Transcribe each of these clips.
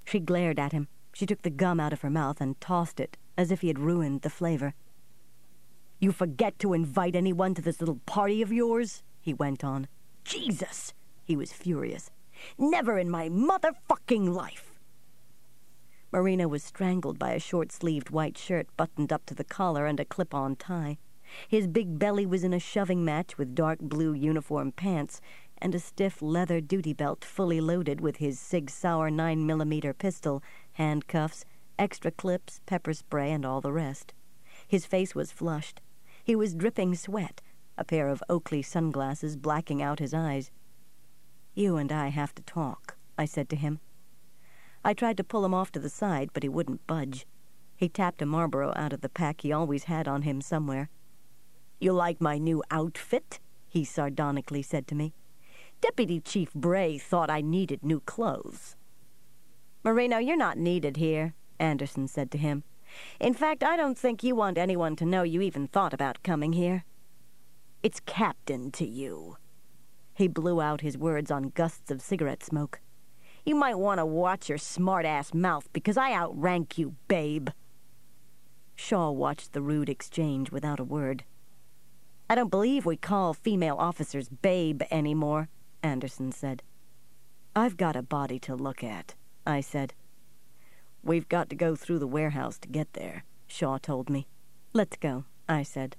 She glared at him. She took the gum out of her mouth and tossed it, as if he had ruined the flavor. "You forget to invite anyone to this little party of yours?" he went on. "Jesus!" He was furious. "Never in my motherfucking life!" Marino was strangled by a short-sleeved white shirt buttoned up to the collar and a clip-on tie. His big belly was in a shoving match with dark blue uniform pants and a stiff leather duty belt fully loaded with his Sig Sauer 9mm pistol, handcuffs, extra clips, pepper spray, and all the rest. His face was flushed. He was dripping sweat, a pair of Oakley sunglasses blacking out his eyes. "You and I have to talk," I said to him. I tried to pull him off to the side, but he wouldn't budge. He tapped a Marlboro out of the pack he always had on him somewhere. "You like my new outfit?" he sardonically said to me. "Deputy Chief Bray thought I needed new clothes." "Marino, you're not needed here," Anderson said to him. "In fact, I don't think you want anyone to know you even thought about coming here." "It's Captain to you." He blew out his words on gusts of cigarette smoke. "You might want to watch your smart-ass mouth, because I outrank you, babe." Shaw watched the rude exchange without a word. "I don't believe we call female officers babe anymore," Anderson said. "I've got a body to look at," I said. "We've got to go through the warehouse to get there," Shaw told me. "Let's go," I said.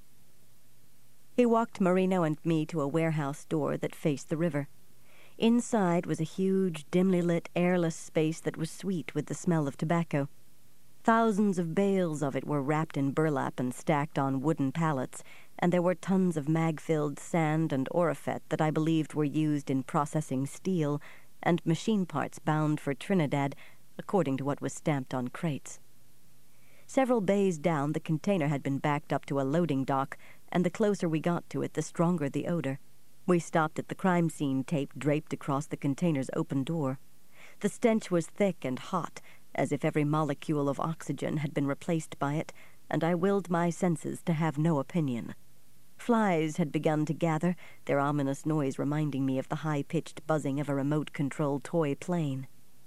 He walked Marino and me to a warehouse door that faced the river. Inside was a huge, dimly lit, airless space that was sweet with the smell of tobacco. Thousands of bales of it were wrapped in burlap and stacked on wooden pallets, and there were tons of mag-filled sand and orifet that I believed were used in processing steel, and machine parts bound for Trinidad, according to what was stamped on crates. Several bays down, the container had been backed up to a loading dock, and the closer we got to it, the stronger the odor. We stopped at the crime scene tape draped across the container's open door. The stench was thick and hot, as if every molecule of oxygen had been replaced by it, and I willed my senses to have no opinion. Flies had begun to gather, their ominous noise reminding me of the high-pitched buzzing of a remote-controlled toy plane.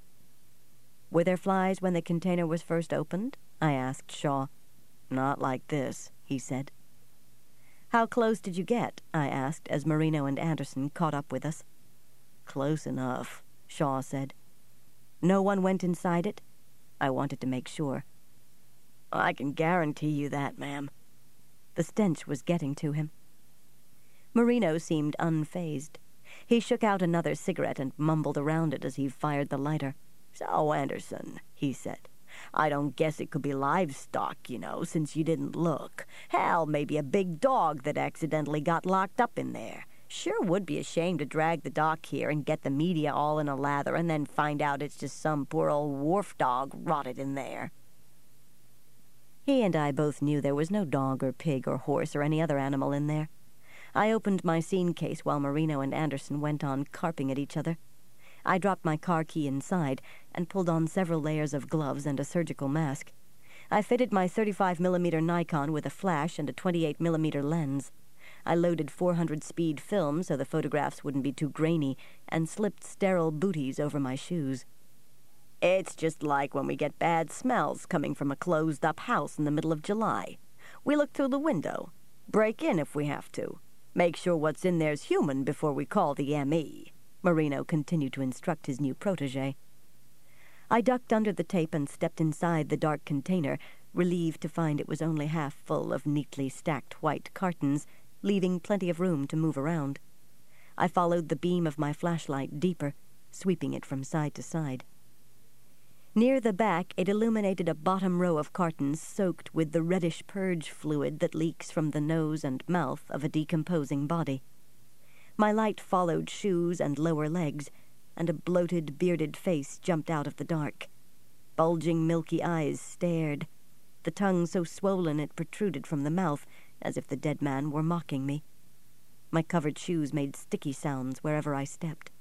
"Were there flies when the container was first opened?" I asked Shaw. "Not like this," he said. "How close did you get?" I asked as Marino and Anderson caught up with us. "Close enough," Shaw said. "No one went inside it?" I wanted to make sure. "I can guarantee you that, ma'am." The stench was getting to him. Marino seemed unfazed. He shook out another cigarette and mumbled around it as he fired the lighter. "So, Anderson," he said, "I don't guess it could be livestock, since you didn't look. Hell, maybe a big dog that accidentally got locked up in there. Sure would be a shame to drag the dock here and get the media all in a lather and then find out it's just some poor old wharf dog rotted in there." He and I both knew there was no dog or pig or horse or any other animal in there. I opened my scene case while Marino and Anderson went on carping at each other. I dropped my car key inside and pulled on several layers of gloves and a surgical mask. I fitted my 35mm Nikon with a flash and a 28mm lens. I loaded 400 speed film so the photographs wouldn't be too grainy and slipped sterile booties over my shoes. "It's just like when we get bad smells coming from a closed-up house in the middle of July. We look through the window, break in if we have to, make sure what's in there's human before we call the M.E., Marino continued to instruct his new protege. I ducked under the tape and stepped inside the dark container, relieved to find it was only half full of neatly stacked white cartons, leaving plenty of room to move around. I followed the beam of my flashlight deeper, sweeping it from side to side. Near the back, it illuminated a bottom row of cartons soaked with the reddish purge fluid that leaks from the nose and mouth of a decomposing body. My light followed shoes and lower legs, and a bloated, bearded face jumped out of the dark. Bulging, milky eyes stared, the tongue so swollen it protruded from the mouth, as if the dead man were mocking me. My covered shoes made sticky sounds wherever I stepped.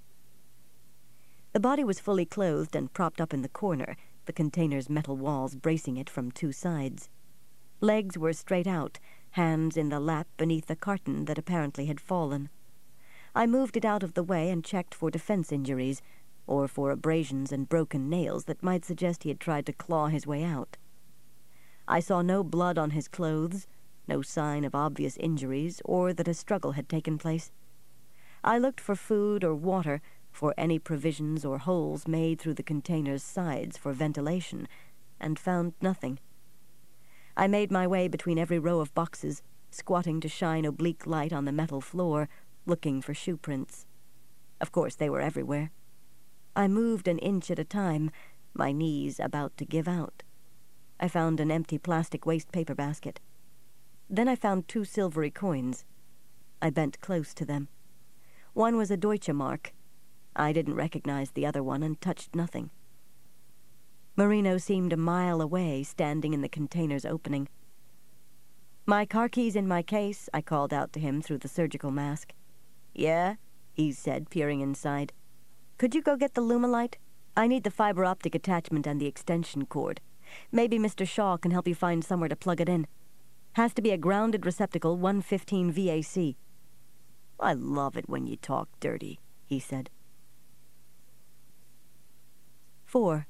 The body was fully clothed and propped up in the corner, the container's metal walls bracing it from two sides. Legs were straight out, hands in the lap beneath a carton that apparently had fallen. I moved it out of the way and checked for defense injuries, or for abrasions and broken nails that might suggest he had tried to claw his way out. I saw no blood on his clothes, no sign of obvious injuries, or that a struggle had taken place. I looked for food or water, for any provisions or holes made through the container's sides for ventilation, and found nothing. I made my way between every row of boxes, squatting to shine oblique light on the metal floor, looking for shoe prints. Of course, they were everywhere. I moved an inch at a time, my knees about to give out. I found an empty plastic waste paper basket. Then I found 2 silvery coins. I bent close to them. One was a Deutsche Mark. I didn't recognize the other one and touched nothing. Marino seemed a mile away, standing in the container's opening. "My car keys in my case," I called out to him through the surgical mask. "Yeah?" he said, peering inside. "Could you go get the Lumalite? I need the fiber optic attachment and the extension cord. Maybe Mr. Shaw can help you find somewhere to plug it in. Has to be a grounded receptacle, 115 VAC. "I love it when you talk dirty," he said. 4.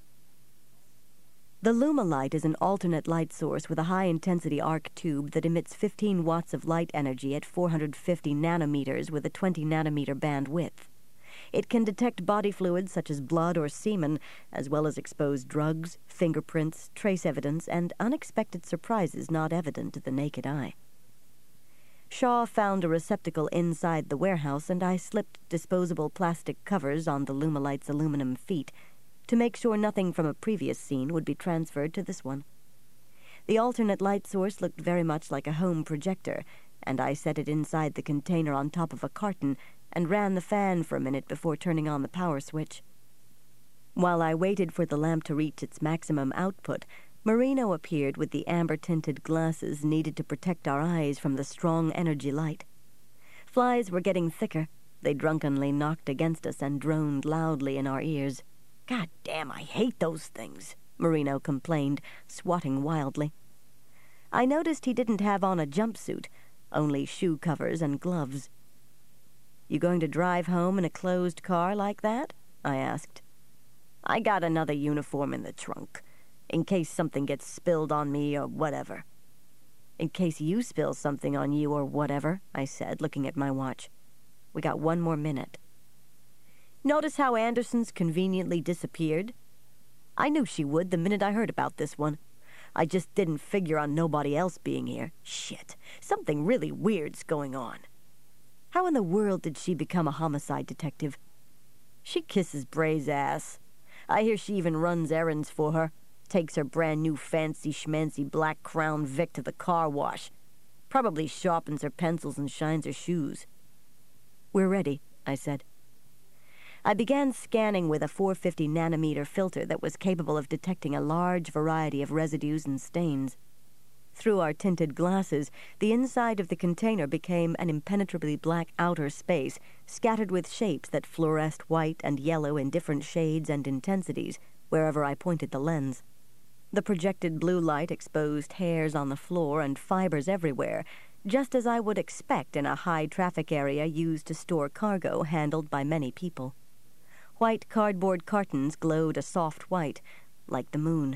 The Lumalite is an alternate light source with a high-intensity arc tube that emits 15 watts of light energy at 450 nanometers with a 20 nanometer band width. It can detect body fluids such as blood or semen, as well as expose drugs, fingerprints, trace evidence, and unexpected surprises not evident to the naked eye. Shaw found a receptacle inside the warehouse, and I slipped disposable plastic covers on the Lumalite's aluminum feet to make sure nothing from a previous scene would be transferred to this one. The alternate light source looked very much like a home projector, and I set it inside the container on top of a carton and ran the fan for a minute before turning on the power switch. While I waited for the lamp to reach its maximum output, Marino appeared with the amber-tinted glasses needed to protect our eyes from the strong energy light. Flies were getting thicker. They drunkenly knocked against us and droned loudly in our ears. "God damn, I hate those things," Marino complained, swatting wildly. I noticed he didn't have on a jumpsuit, only shoe covers and gloves. "You going to drive home in a closed car like that?" I asked. "I got another uniform in the trunk, in case something gets spilled on me or whatever." "In case you spill something on you or whatever," I said, looking at my watch. "We got 1 more minute." "Notice how Anderson's conveniently disappeared? I knew she would the minute I heard about this one. I just didn't figure on nobody else being here. Shit, something really weird's going on. How in the world did she become a homicide detective? She kisses Bray's ass. I hear she even runs errands for her, takes her brand new fancy schmancy black Crown Vic to the car wash, probably sharpens her pencils and shines her shoes." "We're ready," I said. I began scanning with a 450 nanometer filter that was capable of detecting a large variety of residues and stains. Through our tinted glasses, the inside of the container became an impenetrably black outer space, scattered with shapes that fluoresced white and yellow in different shades and intensities wherever I pointed the lens. The projected blue light exposed hairs on the floor and fibers everywhere, just as I would expect in a high-traffic area used to store cargo handled by many people. White cardboard cartons glowed a soft white, like the moon.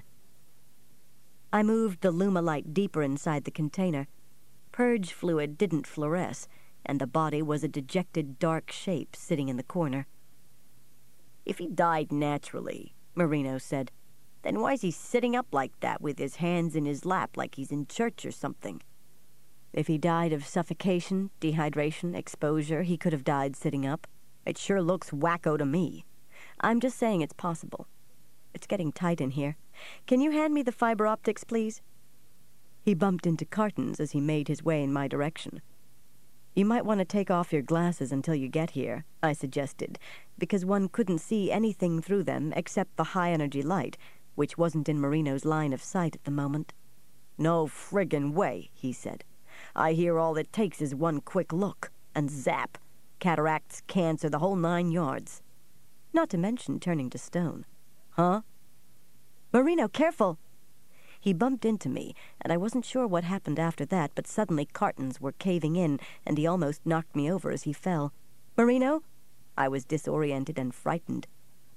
I moved the Lumalite deeper inside the container. Purge fluid didn't fluoresce, and the body was a dejected dark shape sitting in the corner. "If he died naturally," Marino said, "then why's he sitting up like that with his hands in his lap like he's in church or something?" "If he died of suffocation, dehydration, exposure, he could have died sitting up. It sure looks wacko to me. I'm just saying it's possible. It's getting tight in here. Can you hand me the fiber optics, please?" He bumped into cartons as he made his way in my direction. "You might want to take off your glasses until you get here," I suggested, because one couldn't see anything through them except the high-energy light, which wasn't in Marino's line of sight at the moment. "No friggin' way," he said. "I hear all it takes is one quick look, and zap. Cataracts, cancer, the whole 9 yards. Not to mention turning to stone." "Huh?" "Marino, careful!" He bumped into me, and I wasn't sure what happened after that, but suddenly cartons were caving in, and he almost knocked me over as he fell. "Marino?" I was disoriented and frightened.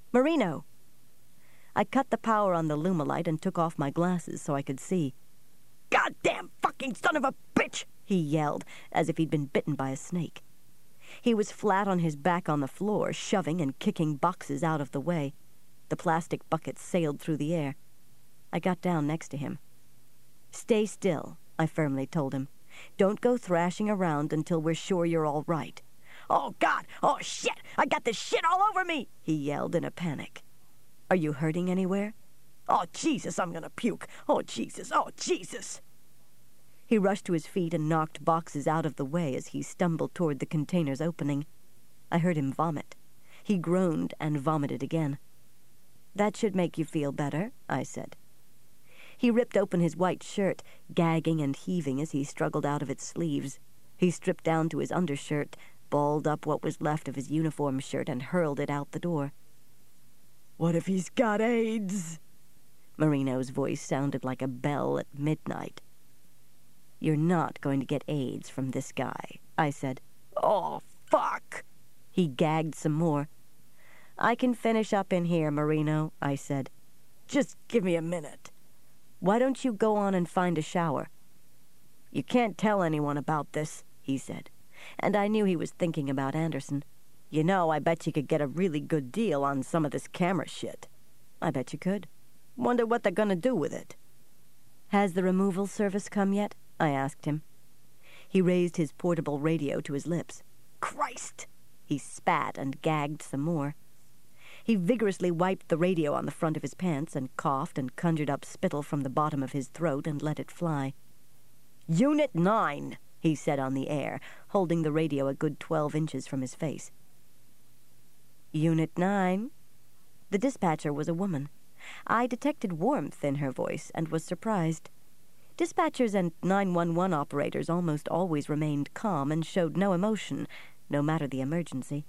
Marino! I cut the power on the Lumalight and took off my glasses so I could see. "Goddamn fucking son of a bitch!" he yelled, as if he'd been bitten by a snake. He was flat on his back on the floor, shoving and kicking boxes out of the way. The plastic buckets sailed through the air. I got down next to him. "Stay still," I firmly told him. "Don't go thrashing around until we're sure you're all right." "Oh, God! Oh, shit! I got this shit all over me!" he yelled in a panic. "Are you hurting anywhere?" "Oh, Jesus, I'm gonna puke! Oh, Jesus! Oh, Jesus!" He rushed to his feet and knocked boxes out of the way as he stumbled toward the container's opening. I heard him vomit. He groaned and vomited again. "That should make you feel better," I said. He ripped open his white shirt, gagging and heaving as he struggled out of its sleeves. He stripped down to his undershirt, balled up what was left of his uniform shirt, and hurled it out the door. "What if he's got AIDS?" Marino's voice sounded like a bell at midnight. "You're not going to get AIDS from this guy," I said. "Oh, fuck!" He gagged some more. "I can finish up in here, Marino," I said. "Just give me a minute." "Why don't you go on and find a shower?" "You can't tell anyone about this," he said, and I knew he was thinking about Anderson. "You know, I bet you could get a really good deal on some of this camera shit." "I bet you could." "Wonder what they're gonna do with it." "Has the removal service come yet?" I asked him. He raised his portable radio to his lips. "Christ!" He spat and gagged some more. He vigorously wiped the radio on the front of his pants and coughed and conjured up spittle from the bottom of his throat and let it fly. "Unit 9, he said on the air, holding the radio a good 12 inches from his face. "Unit 9? The dispatcher was a woman. I detected warmth in her voice and was surprised. Dispatchers and 911 operators almost always remained calm and showed no emotion, no matter the emergency.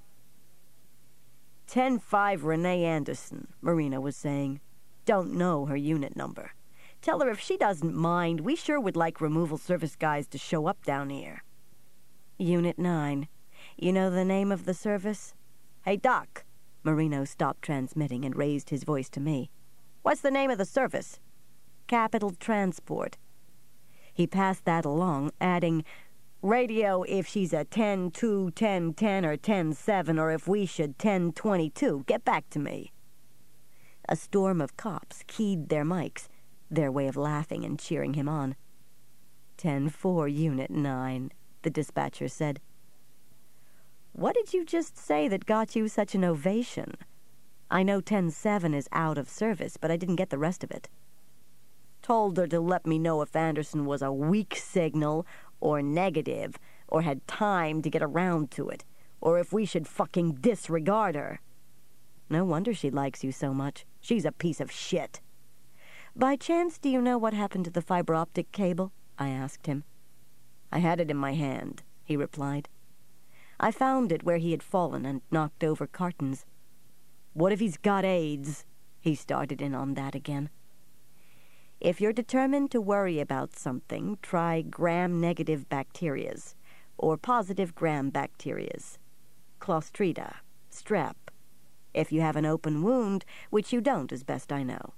10-5 Renee Anderson, Marina was saying. Don't know her unit number. Tell her if she doesn't mind, we sure would like removal service guys to show up down here." "Unit 9. You know the name of the service?" "Hey, Doc." Marino stopped transmitting and raised his voice to me. "What's the name of the service?" "Capital Transport." He passed that along, adding, "Radio if she's a 10-2, 10-10, or 10-7, or if we should 10-22. Get back to me." A storm of cops keyed their mics, their way of laughing and cheering him on. 10-4, Unit 9, the dispatcher said. "What did you just say that got you such an ovation? I know 10-7 is out of service, but I didn't get the rest of it." "Told her to let me know if Anderson was a weak signal, or negative, or had time to get around to it, or if we should fucking disregard her." "No wonder she likes you so much. She's a piece of shit." "By chance, do you know what happened to the fiber optic cable?" I asked him. "I had it in my hand," he replied. I found it where he had fallen and knocked over cartons. "What if he's got AIDS?" He started in on that again. "If you're determined to worry about something, try gram-negative bacterias, or positive gram-bacterias. Clostridia, strep. If you have an open wound, which you don't as best I know."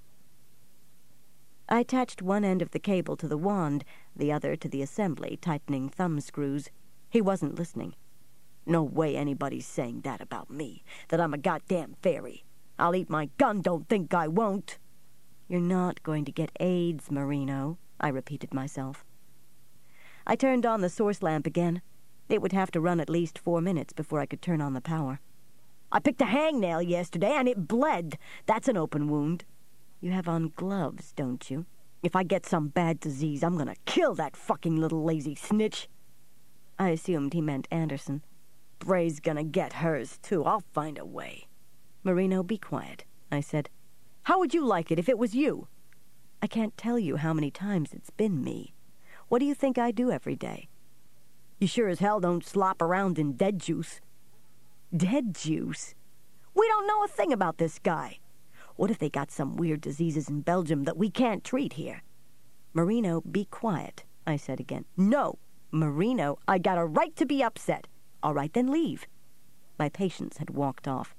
I attached one end of the cable to the wand, the other to the assembly, tightening thumb screws. He wasn't listening. "No way anybody's saying that about me, that I'm a goddamn fairy. I'll eat my gun, don't think I won't." "You're not going to get AIDS, Marino," I repeated myself. I turned on the source lamp again. It would have to run at least 4 minutes before I could turn on the power. "I picked a hangnail yesterday, and it bled. That's an open wound." "You have on gloves, don't you?" "If I get some bad disease, I'm gonna kill that fucking little lazy snitch." I assumed he meant Anderson. "Bray's gonna get hers, too. I'll find a way." "Marino, be quiet," I said. "How would you like it if it was you?" "I can't tell you how many times it's been me. What do you think I do every day?" "You sure as hell don't slop around in dead juice." "Dead juice? We don't know a thing about this guy. What if they got some weird diseases in Belgium that we can't treat here?" "Marino, be quiet," I said again. "No, Marino, I got a right to be upset." "All right, then leave." My patience had walked off.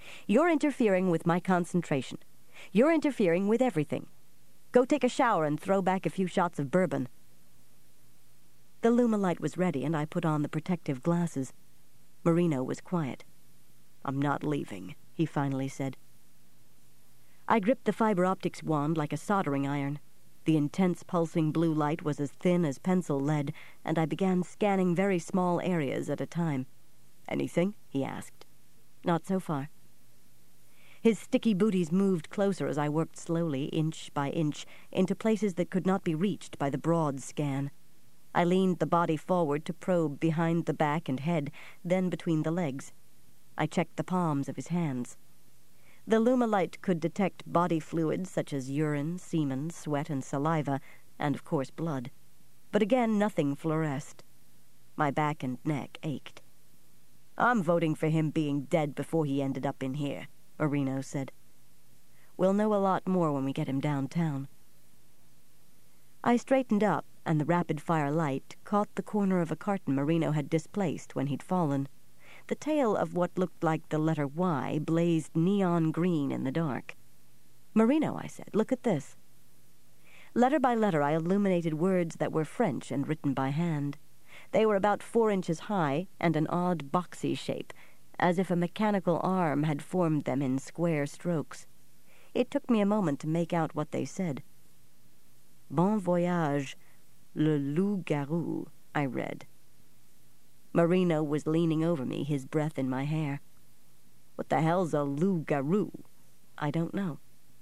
You're interfering with my concentration. You're interfering with everything. Go take a shower and throw back a few shots of bourbon." The Luma-Light was ready, and I put on the protective glasses. Marino was quiet. "I'm not leaving," he finally said. I gripped the fiber optics wand like a soldering iron. The intense pulsing blue light was as thin as pencil lead, and I began scanning very small areas at a time. "Anything?" he asked. "Not so far." His sticky booties moved closer as I worked slowly, inch by inch, into places that could not be reached by the broad scan. I leaned the body forward to probe behind the back and head, then between the legs. I checked the palms of his hands. The Luma-Light could detect body fluids such as urine, semen, sweat, and saliva, and of course blood. But again, nothing fluoresced. My back and neck ached. "I'm voting for him being dead before he ended up in here," Marino said. "We'll know a lot more when we get him downtown." I straightened up, and the rapid-fire light caught the corner of a carton Marino had displaced when he'd fallen. The tail of what looked like the letter Y blazed neon green in the dark. "Marino," I said, "look at this." Letter by letter I illuminated words that were French and written by hand. They were about 4 inches high and an odd boxy shape, as if a mechanical arm had formed them in square strokes. It took me a moment to make out what they said. "Bon voyage, le loup-garou," I read. Marino was leaning over me, his breath in my hair. "What the hell's a loup-garou?" "I don't know."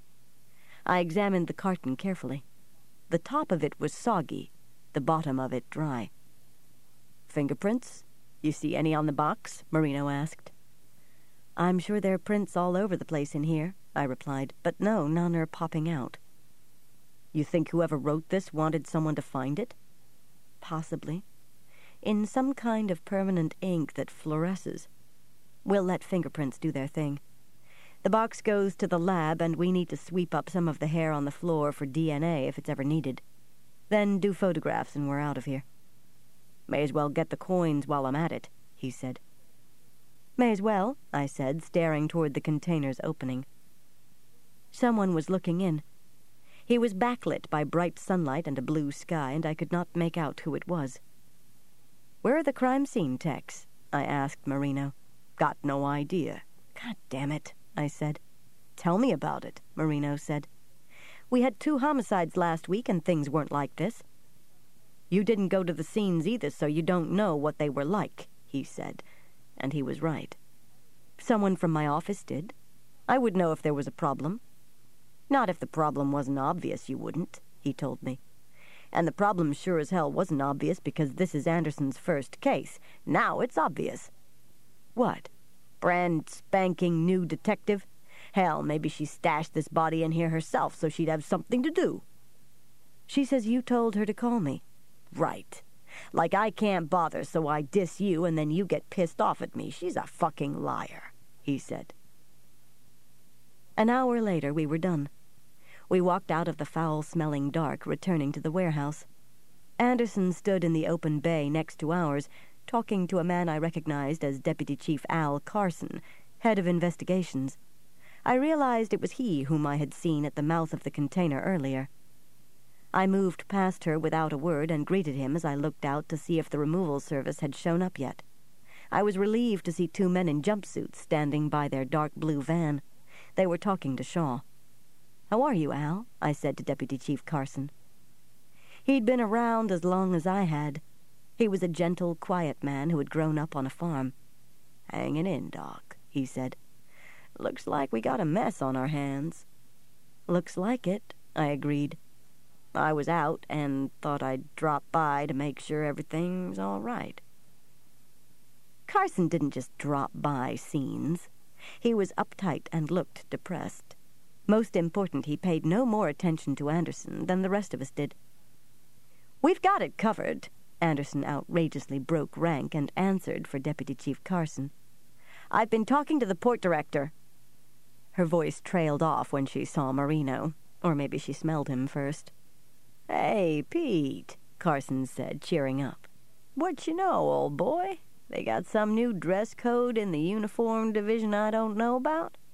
I examined the carton carefully. The top of it was soggy, the bottom of it dry. "Fingerprints? You see any on the box?" Marino asked. "I'm sure there are prints all over the place in here," I replied, "but no, none are popping out." "You think whoever wrote this wanted someone to find it?" "Possibly. In some kind of permanent ink that fluoresces. We'll let fingerprints do their thing. The box goes to the lab, and we need to sweep up some of the hair on the floor for DNA if it's ever needed. Then do photographs and we're out of here." "May as well get the coins while I'm at it," he said. "May as well," I said, staring toward the container's opening. Someone was looking in. He was backlit by bright sunlight and a blue sky, and I could not make out who it was. "Where are the crime scene techs?" I asked Marino. "Got no idea." "God damn it," I said. "Tell me about it," Marino said. "We had 2 homicides last week and things weren't like this." "You didn't go to the scenes either, so you don't know what they were like," he said. And he was right. "Someone from my office did. I would know if there was a problem." "Not if the problem wasn't obvious, you wouldn't," he told me. "And the problem sure as hell wasn't obvious because this is Anderson's first case. Now it's obvious." "What? Brand spanking new detective? Hell, maybe she stashed this body in here herself so she'd have something to do." "She says you told her to call me." "Right. Like I can't bother, so I diss you and then you get pissed off at me. She's a fucking liar," he said. An hour later we were done. We walked out of the foul-smelling dark, returning to the warehouse. Anderson stood in the open bay next to ours, talking to a man I recognized as Deputy Chief Al Carson, head of investigations. I realized it was he whom I had seen at the mouth of the container earlier. I moved past her without a word and greeted him as I looked out to see if the removal service had shown up yet. I was relieved to see 2 men in jumpsuits standing by their dark blue van. They were talking to Shaw. "How are you, Al?" I said to Deputy Chief Carson. He'd been around as long as I had. He was a gentle, quiet man who had grown up on a farm. "Hanging in, Doc," he said. "Looks like we got a mess on our hands." "Looks like it," I agreed. "I was out and thought I'd drop by to make sure everything's all right." Carson didn't just drop by scenes. He was uptight and looked depressed. Most important, he paid no more attention to Anderson than the rest of us did. "We've got it covered." Anderson outrageously broke rank and answered for Deputy Chief Carson. "I've been talking to the port director." Her voice trailed off when she saw Marino, or maybe she smelled him first. "Hey, Pete," Carson said, cheering up. "What you know, old boy? They got some new dress code in the uniform division I don't know about?"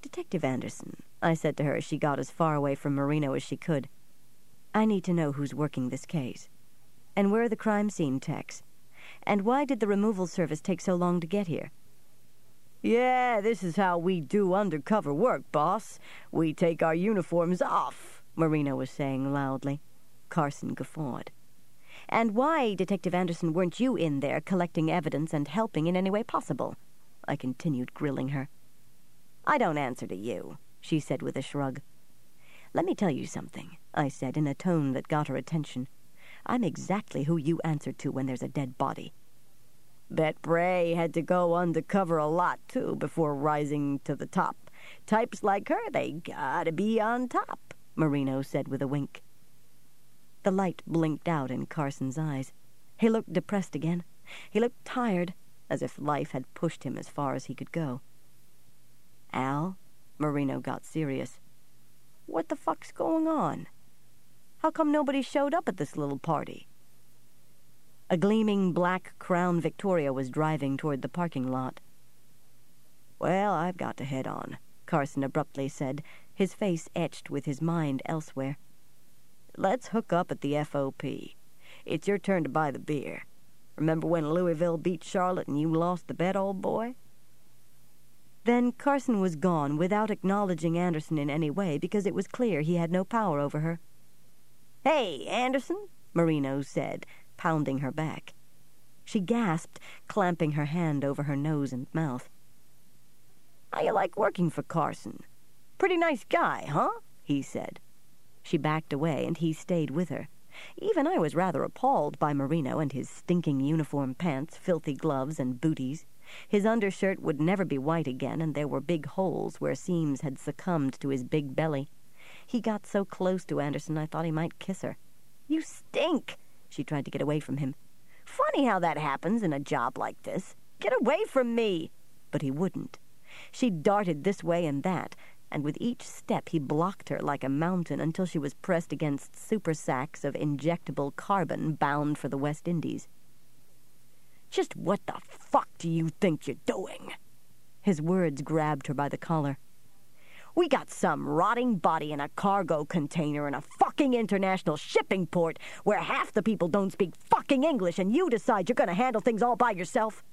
"Detective Anderson," I said to her as she got as far away from Marino as she could, "I need to know who's working this case. And where are the crime scene techs? And why did the removal service take so long to get here?" "Yeah, this is how we do undercover work, boss. We take our uniforms off," Marino was saying loudly. Carson guffawed. "And why, Detective Anderson, weren't you in there collecting evidence and helping in any way possible?" I continued grilling her. "I don't answer to you," she said with a shrug. "Let me tell you something," I said in a tone that got her attention. "I'm exactly who you answer to when there's a dead body." "Bet Bray had to go undercover a lot, too, before rising to the top. Types like her, they gotta be on top," Marino said with a wink. The light blinked out in Carson's eyes. He looked depressed again. He looked tired, as if life had pushed him as far as he could go. "Al," Marino got serious, "what the fuck's going on? How come nobody showed up at this little party?" A gleaming black Crown Victoria was driving toward the parking lot. "Well, I've got to head on," Carson abruptly said, his face etched with his mind elsewhere. "Let's hook up at the FOP. It's your turn to buy the beer. Remember when Louisville beat Charlotte and you lost the bet, old boy?" Then Carson was gone without acknowledging Anderson in any way because it was clear he had no power over her. "Hey, Anderson," Marino said, pounding her back. She gasped, clamping her hand over her nose and mouth. "How you like working for Carson? Pretty nice guy, huh?" he said. She backed away, and he stayed with her. Even I was rather appalled by Marino and his stinking uniform pants, filthy gloves, and booties. His undershirt would never be white again, and there were big holes where seams had succumbed to his big belly. He got so close to Anderson I thought he might kiss her. "You stink!" She tried to get away from him. "Funny how that happens in a job like this. Get away from me!" But he wouldn't. She darted this way and that, and with each step he blocked her like a mountain until she was pressed against super sacks of injectable carbon bound for the West Indies. "Just what the fuck do you think you're doing?" His words grabbed her by the collar. "We got some rotting body in a cargo container in a fucking international shipping port where half the people don't speak fucking English, and you decide you're gonna handle things all by yourself?"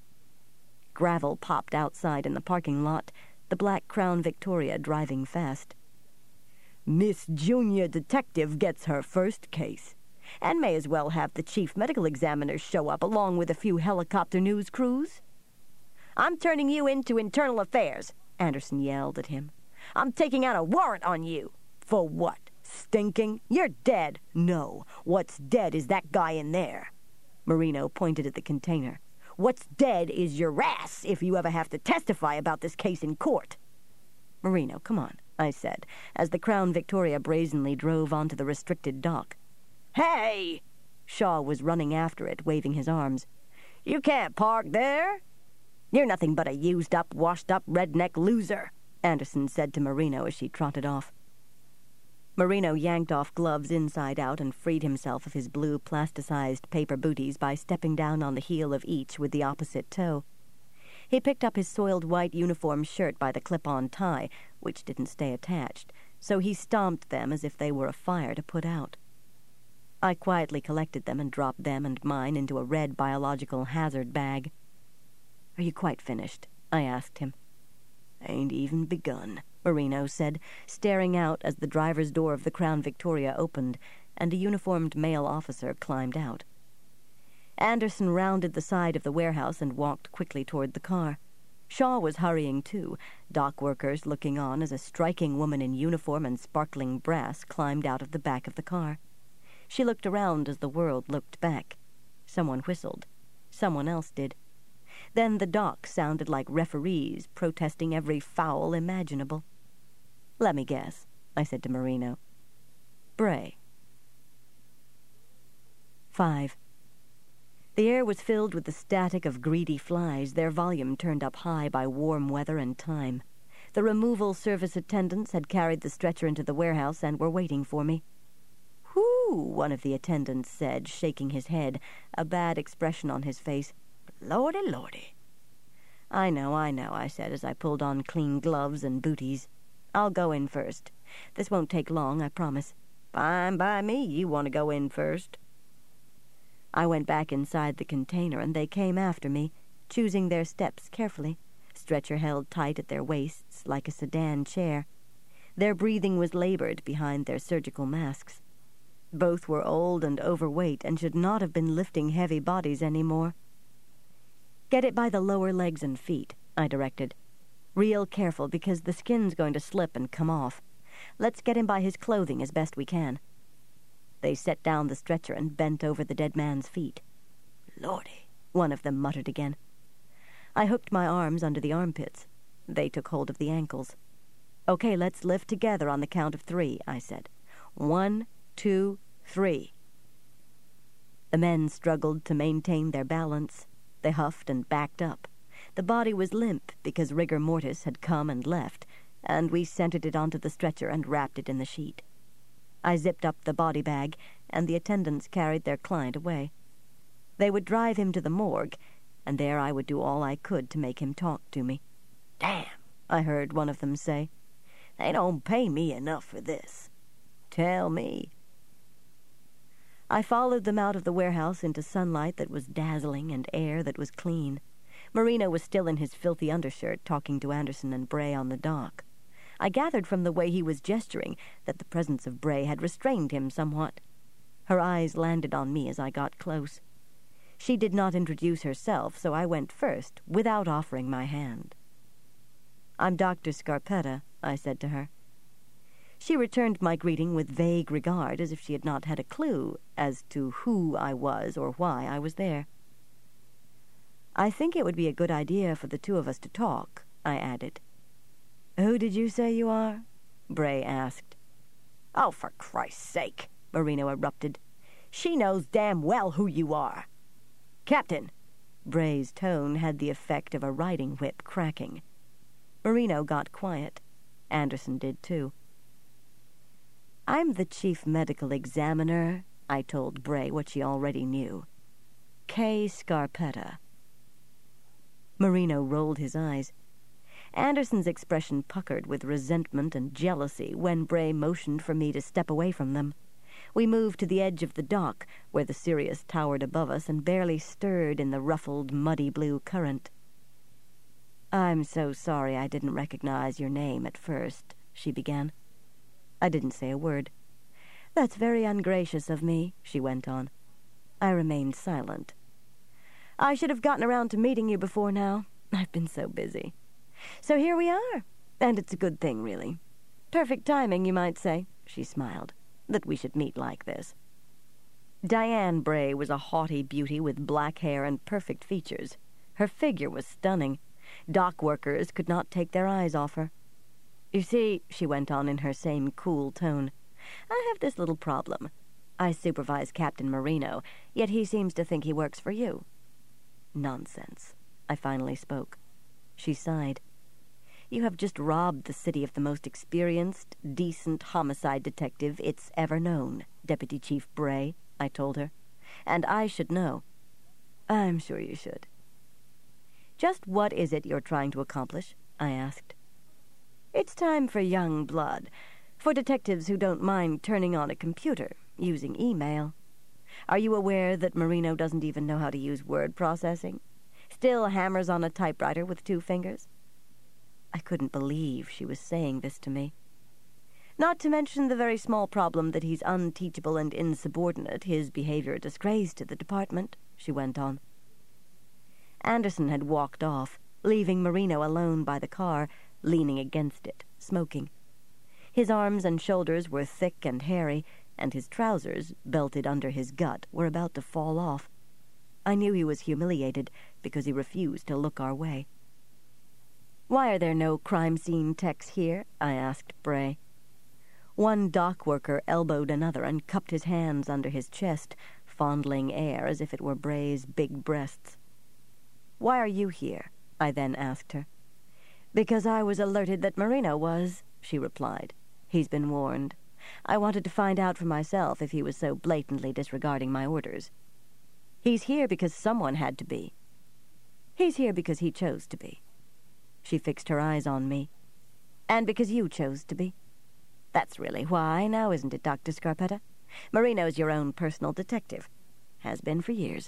Gravel popped outside in the parking lot, the black Crown Victoria driving fast. "Miss Junior Detective gets her first case, and may as well have the chief medical examiner show up along with a few helicopter news crews." "I'm turning you into internal affairs," Anderson yelled at him. "I'm taking out a warrant on you." "For what? Stinking? You're dead." "No, what's dead is that guy in there." Marino pointed at the container. "What's dead is your ass if you ever have to testify about this case in court." "Marino, come on," I said, as the Crown Victoria brazenly drove onto the restricted dock. "Hey!" Shaw was running after it, waving his arms. "You can't park there." "You're nothing but a used-up, washed-up redneck loser," Anderson said to Marino as she trotted off. Marino yanked off gloves inside out and freed himself of his blue plasticized paper booties by stepping down on the heel of each with the opposite toe. He picked up his soiled white uniform shirt by the clip-on tie, which didn't stay attached, so he stomped them as if they were a fire to put out. I quietly collected them and dropped them and mine into a red biological hazard bag. "Are you quite finished?" I asked him. "Ain't even begun," Marino said, staring out as the driver's door of the Crown Victoria opened and a uniformed male officer climbed out. Anderson rounded the side of the warehouse and walked quickly toward the car. Shaw was hurrying too, dock workers looking on as a striking woman in uniform and sparkling brass climbed out of the back of the car. She looked around as the world looked back. Someone whistled. Someone else did. Then the dock sounded like referees protesting every foul imaginable. "Let me guess," I said to Marino. "Bray." 5. The air was filled with the static of greedy flies, their volume turned up high by warm weather and time. The removal service attendants had carried the stretcher into the warehouse and were waiting for me. "Whew," one of the attendants said, shaking his head, a bad expression on his face. "Lordy, lordy." I know, I said as I pulled on clean gloves and booties. I'll go in first. This won't take long, I promise. Fine by me, you want to go in first. I went back inside the container, and they came after me, choosing their steps carefully, stretcher held tight at their waists like a sedan chair. Their breathing was labored behind their surgical masks. Both were old and overweight and should not have been lifting heavy bodies anymore. Get it by the lower legs and feet, I directed. Real careful, because the skin's going to slip and come off. Let's get him by his clothing as best we can. They set down the stretcher and bent over the dead man's feet. Lordy, one of them muttered again. I hooked my arms under the armpits. They took hold of the ankles. Okay, let's lift together on the count of 3, I said. 1, 2, 3. The men struggled to maintain their balance. They huffed and backed up. The body was limp because rigor mortis had come and left, and we centered it onto the stretcher and wrapped it in the sheet. I zipped up the body bag, and the attendants carried their client away. They would drive him to the morgue, and there I would do all I could to make him talk to me. Damn, I heard one of them say. They don't pay me enough for this. Tell me. I followed them out of the warehouse into sunlight that was dazzling and air that was clean. Marino was still in his filthy undershirt talking to Anderson and Bray on the dock. I gathered from the way he was gesturing that the presence of Bray had restrained him somewhat. Her eyes landed on me as I got close. She did not introduce herself, so I went first, without offering my hand. I'm Dr. Scarpetta, I said to her. She returned my greeting with vague regard, as if she had not had a clue as to who I was or why I was there. I think it would be a good idea for the two of us to talk, I added. Who did you say you are? Bray asked. Oh, for Christ's sake, Marino erupted. She knows damn well who you are. Captain! Bray's tone had the effect of a riding whip cracking. Marino got quiet. Anderson did too. I'm the chief medical examiner, I told Bray what she already knew. Kay Scarpetta. Marino rolled his eyes. Anderson's expression puckered with resentment and jealousy when Bray motioned for me to step away from them. We moved to the edge of the dock, where the Sirius towered above us and barely stirred in the ruffled, muddy blue current. I'm so sorry I didn't recognize your name at first, she began. I didn't say a word. That's very ungracious of me, she went on. I remained silent. I should have gotten around to meeting you before now. I've been so busy. So here we are, and it's a good thing, really. Perfect timing, you might say, she smiled, that we should meet like this. Diane Bray was a haughty beauty with black hair and perfect features. Her figure was stunning. Dock workers could not take their eyes off her. You see, she went on in her same cool tone, I have this little problem. I supervise Captain Marino, yet he seems to think he works for you. Nonsense, I finally spoke. She sighed. You have just robbed the city of the most experienced, decent homicide detective it's ever known, Deputy Chief Bray, I told her. And I should know. I'm sure you should. Just what is it you're trying to accomplish? I asked. It's time for young blood, for detectives who don't mind turning on a computer, using email. Are you aware that Marino doesn't even know how to use word processing? Still hammers on a typewriter with 2 fingers? I couldn't believe she was saying this to me. Not to mention the very small problem that he's unteachable and insubordinate, his behavior a disgrace to the department, she went on. Anderson had walked off, leaving Marino alone by the car, leaning against it, smoking. His arms and shoulders were thick and hairy, and his trousers, belted under his gut, were about to fall off. I knew he was humiliated because he refused to look our way. Why are there no crime scene techs here? I asked Bray. One dock worker elbowed another and cupped his hands under his chest, fondling air as if it were Bray's big breasts. Why are you here? I then asked her. Because I was alerted that Marino was, she replied. He's been warned. I wanted to find out for myself if he was so blatantly disregarding my orders. He's here because someone had to be. He's here because he chose to be. She fixed her eyes on me. And because you chose to be. That's really why, now isn't it, Dr. Scarpetta? Marino's your own personal detective. Has been for years.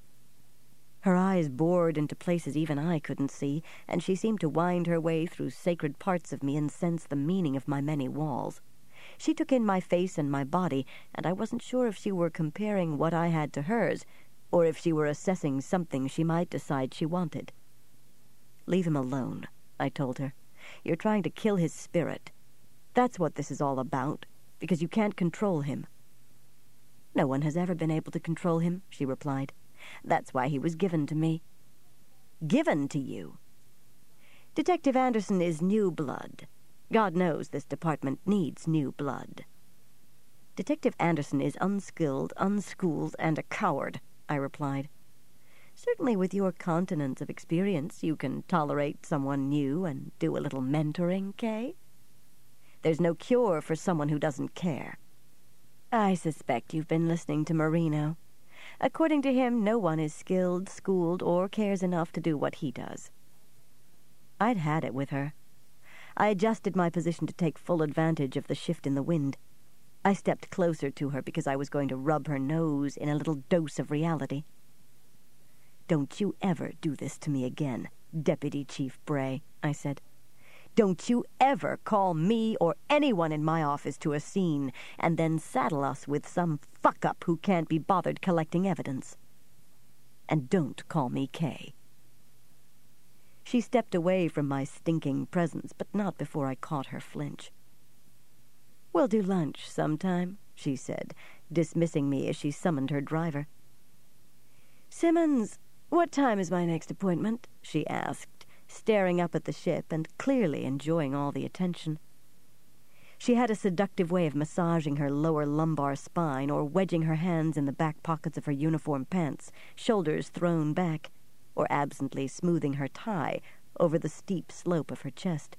Her eyes bored into places even I couldn't see, and she seemed to wind her way through sacred parts of me and sense the meaning of my many walls. She took in my face and my body, and I wasn't sure if she were comparing what I had to hers, or if she were assessing something she might decide she wanted. "Leave him alone," I told her. "You're trying to kill his spirit. That's what this is all about, because you can't control him." "No one has ever been able to control him," she replied. "That's why he was given to me." "Given to you?" "Detective Anderson is new blood. God knows this department needs new blood." "Detective Anderson is unskilled, unschooled, and a coward," I replied. "Certainly with your continents of experience you can tolerate someone new and do a little mentoring, Kay? There's no cure for someone who doesn't care. I suspect you've been listening to Marino. According to him, no one is skilled, schooled, or cares enough to do what he does." I'd had it with her. I adjusted my position to take full advantage of the shift in the wind. I stepped closer to her because I was going to rub her nose in a little dose of reality. "Don't you ever do this to me again, Deputy Chief Bray," I said. "Don't you ever call me or anyone in my office to a scene and then saddle us with some fuck-up who can't be bothered collecting evidence. And don't call me Kay." She stepped away from my stinking presence, but not before I caught her flinch. "We'll do lunch sometime," she said, dismissing me as she summoned her driver. "Simmons, what time is my next appointment?" she asked, staring up at the ship and clearly enjoying all the attention. She had a seductive way of massaging her lower lumbar spine or wedging her hands in the back pockets of her uniform pants, shoulders thrown back, or absently smoothing her tie over the steep slope of her chest.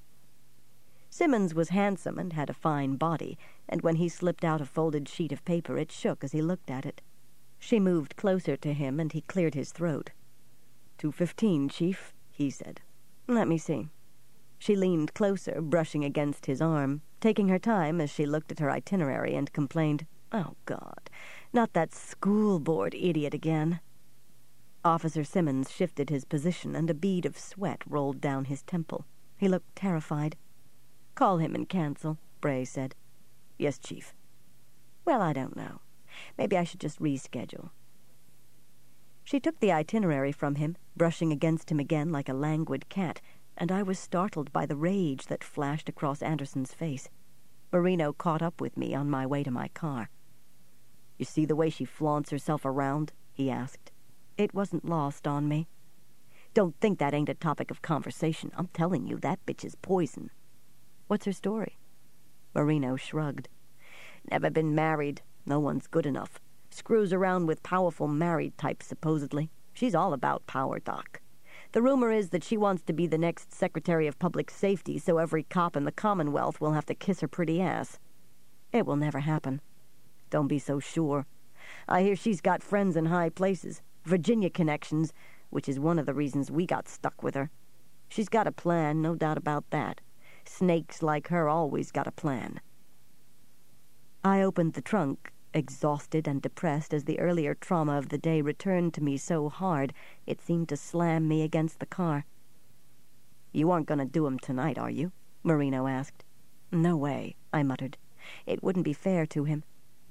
Simmons was handsome and had a fine body, and when he slipped out a folded sheet of paper it shook as he looked at it. She moved closer to him and he cleared his throat. 2:15, Chief," he said. "Let me see." She leaned closer, brushing against his arm, taking her time as she looked at her itinerary and complained, "Oh, God, not that school board idiot again." Officer Simmons shifted his position and a bead of sweat rolled down his temple. He looked terrified. "Call him and cancel," Bray said. "Yes, Chief." "Well, I don't know. Maybe I should just reschedule." She took the itinerary from him, brushing against him again like a languid cat, and I was startled by the rage that flashed across Anderson's face. Marino caught up with me on my way to my car. "You see the way she flaunts herself around?" he asked. It wasn't lost on me. "Don't think that ain't a topic of conversation. I'm telling you, that bitch is poison." "What's her story?" Marino shrugged. "Never been married. No one's good enough. Screws around with powerful married types, supposedly. She's all about power, Doc. The rumor is that she wants to be the next Secretary of Public Safety, so every cop in the Commonwealth will have to kiss her pretty ass. It will never happen. Don't be so sure. I hear she's got friends in high places, Virginia connections, which is one of the reasons we got stuck with her. She's got a plan, no doubt about that. Snakes like her always got a plan." I opened the trunk, exhausted and depressed as the earlier trauma of the day returned to me so hard it seemed to slam me against the car. "You aren't going to do him tonight, are you?" Marino asked. "No way," I muttered. "It wouldn't be fair to him."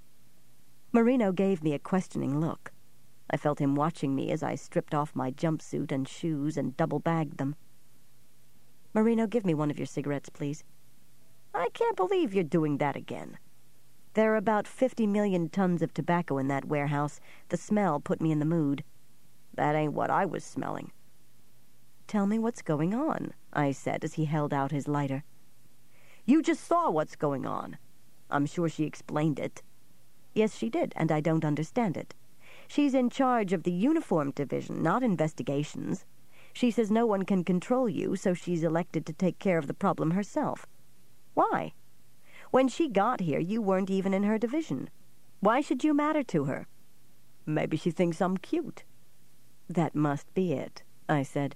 Marino gave me a questioning look. I felt him watching me as I stripped off my jumpsuit and shoes and double-bagged them. "Marino, give me one of your cigarettes, please." "I can't believe you're doing that again." "There are about 50 million tons of tobacco in that warehouse. The smell put me in the mood." "That ain't what I was smelling." "Tell me what's going on," I said as he held out his lighter. "You just saw what's going on." "I'm sure she explained it." "Yes, she did, and I don't understand it. She's in charge of the uniform division, not investigations. She says no one can control you, so she's elected to take care of the problem herself. Why? When she got here, you weren't even in her division. Why should you matter to her?" "Maybe she thinks I'm cute." "That must be it," I said.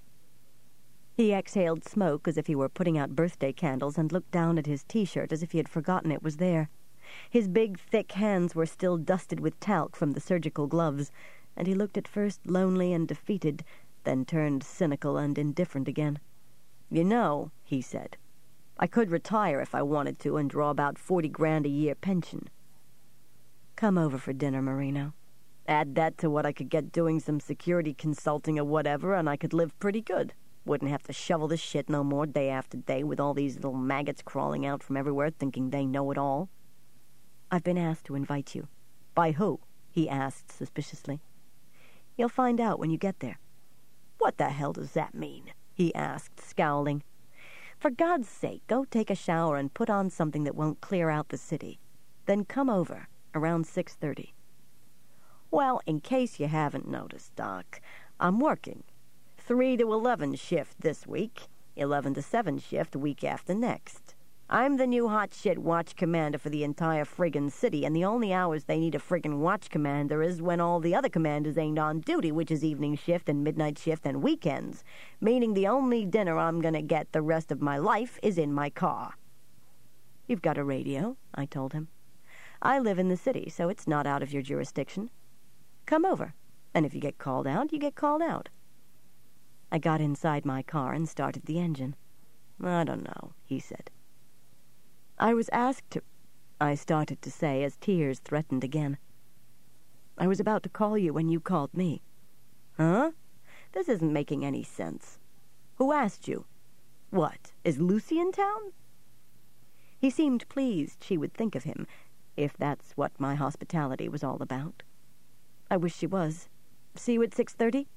He exhaled smoke as if he were putting out birthday candles and looked down at his T-shirt as if he had forgotten it was there. His big, thick hands were still dusted with talc from the surgical gloves, and he looked at first lonely and defeated, then turned cynical and indifferent again. "You know," he said, "I could retire if I wanted to and draw about 40 grand a year pension." "Come over for dinner, Marino. Add that to what I could get doing some security consulting or whatever, and I could live pretty good. Wouldn't have to shovel this shit no more day after day with all these little maggots crawling out from everywhere thinking they know it all." "I've been asked to invite you." "By who?" he asked suspiciously. "You'll find out when you get there." "What the hell does that mean?" he asked, scowling. "For God's sake, go take a shower and put on something that won't clear out the city. Then come over around 6:30. "Well, in case you haven't noticed, Doc, I'm working. 3 to 11 shift this week, 11 to 7 shift week after next. I'm the new hot shit watch commander for the entire friggin' city, and the only hours they need a friggin' watch commander is when all the other commanders ain't on duty, which is evening shift and midnight shift and weekends, meaning the only dinner I'm gonna get the rest of my life is in my car." "You've got a radio," I told him. "I live in the city, so it's not out of your jurisdiction. Come over, and if you get called out, you get called out." I got inside my car and started the engine. "I don't know," he said. "I was asked to—" I started to say as tears threatened again. "I was about to call you when you called me." "Huh? This isn't making any sense. Who asked you? What, is Lucy in town?" He seemed pleased she would think of him, if that's what my hospitality was all about. "I wish she was. See you at 6:30?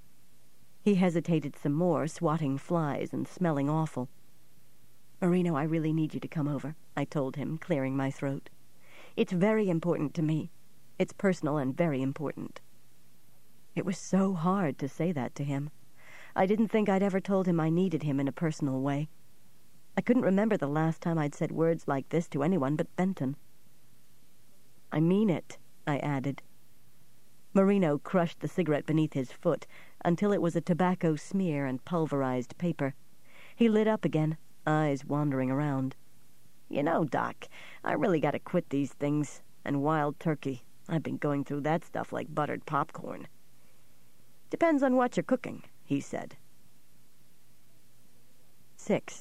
He hesitated some more, swatting flies and smelling awful. "Marino, I really need you to come over," I told him, clearing my throat. "It's very important to me. It's personal and very important." It was so hard to say that to him. I didn't think I'd ever told him I needed him in a personal way. I couldn't remember the last time I'd said words like this to anyone but Benton. "I mean it," I added. Marino crushed the cigarette beneath his foot until it was a tobacco smear and pulverized paper. He lit up again, eyes wandering around. "You know, Doc, I really gotta quit these things. And wild turkey. I've been going through that stuff like buttered popcorn." "Depends on what you're cooking," he said. 6.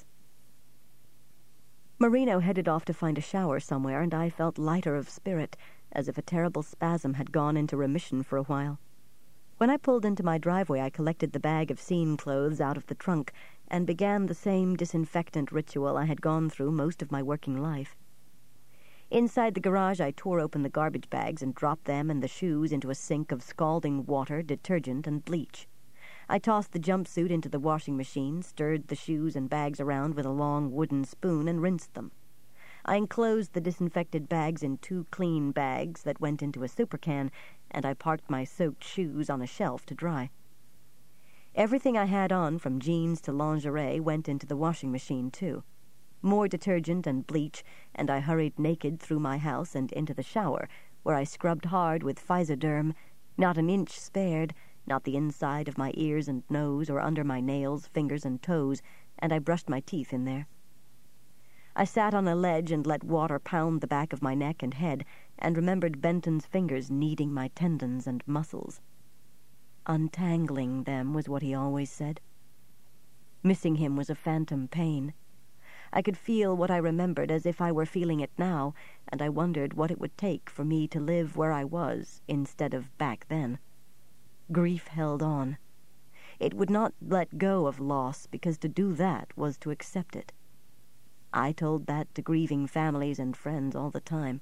Marino headed off to find a shower somewhere, and I felt lighter of spirit, as if a terrible spasm had gone into remission for a while. When I pulled into my driveway, I collected the bag of scene clothes out of the trunk and began the same disinfectant ritual I had gone through most of my working life. Inside the garage, I tore open the garbage bags and dropped them and the shoes into a sink of scalding water, detergent, and bleach. I tossed the jumpsuit into the washing machine, stirred the shoes and bags around with a long wooden spoon, and rinsed them. I enclosed the disinfected bags in 2 clean bags that went into a super can, and I parked my soaked shoes on a shelf to dry. Everything I had on, from jeans to lingerie, went into the washing machine, too. More detergent and bleach, and I hurried naked through my house and into the shower, where I scrubbed hard with Physoderm, not an inch spared, not the inside of my ears and nose or under my nails, fingers, and toes, and I brushed my teeth in there. I sat on a ledge and let water pound the back of my neck and head, and remembered Benton's fingers kneading my tendons and muscles. Untangling them was what he always said. Missing him was a phantom pain. I could feel what I remembered as if I were feeling it now, and I wondered what it would take for me to live where I was instead of back then. Grief held on. It would not let go of loss, because to do that was to accept it. I told that to grieving families and friends all the time.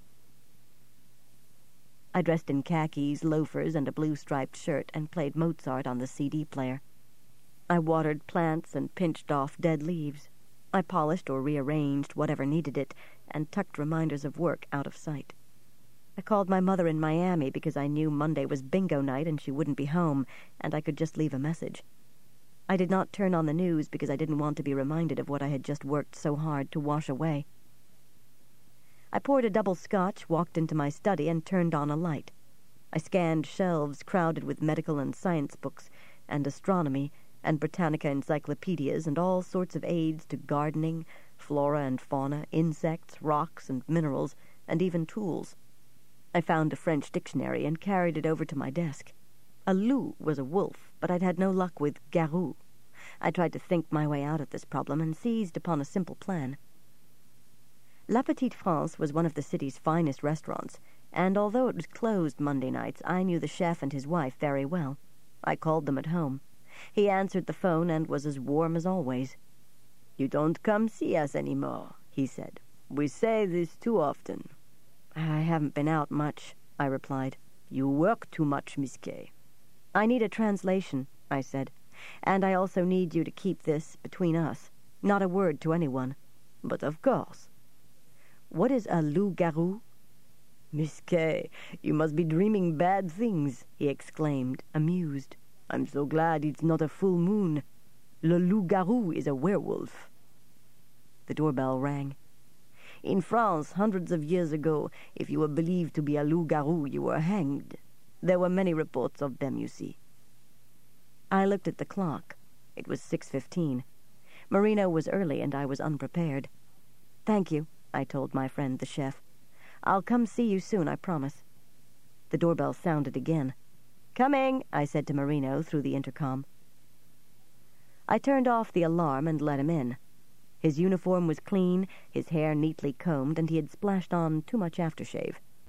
I dressed in khakis, loafers, and a blue-striped shirt and played Mozart on the CD player. I watered plants and pinched off dead leaves. I polished or rearranged whatever needed it and tucked reminders of work out of sight. I called my mother in Miami because I knew Monday was bingo night and she wouldn't be home, and I could just leave a message. I did not turn on the news because I didn't want to be reminded of what I had just worked so hard to wash away. I poured a double scotch, walked into my study, and turned on a light. I scanned shelves crowded with medical and science books and astronomy and Britannica encyclopedias and all sorts of aids to gardening, flora and fauna, insects, rocks and minerals, and even tools. I found a French dictionary and carried it over to my desk. A loup was a wolf, but I'd had no luck with garou. I tried to think my way out of this problem and seized upon a simple plan. La Petite France was one of the city's finest restaurants, and although it was closed Monday nights, I knew the chef and his wife very well. I called them at home. He answered the phone and was as warm as always. "You don't come see us any more," he said. "We say this too often." "I haven't been out much," I replied. "You work too much, Miss Kay." "I need a translation," I said, "and I also need you to keep this between us. Not a word to anyone." "But of course." "What is a loup-garou?" "Miss Kay, you must be dreaming bad things," he exclaimed, amused. "I'm so glad it's not a full moon. Le loup-garou is a werewolf." The doorbell rang. "In France, hundreds of years ago, if you were believed to be a loup-garou, you were hanged. There were many reports of them, you see." I looked at the clock. It was 6:15. Marino was early, and I was unprepared. "Thank you," I told my friend the chef. "I'll come see you soon, I promise." The doorbell sounded again. "Coming," I said to Marino through the intercom. I turned off the alarm and let him in. His uniform was clean, his hair neatly combed, and he had splashed on too much aftershave.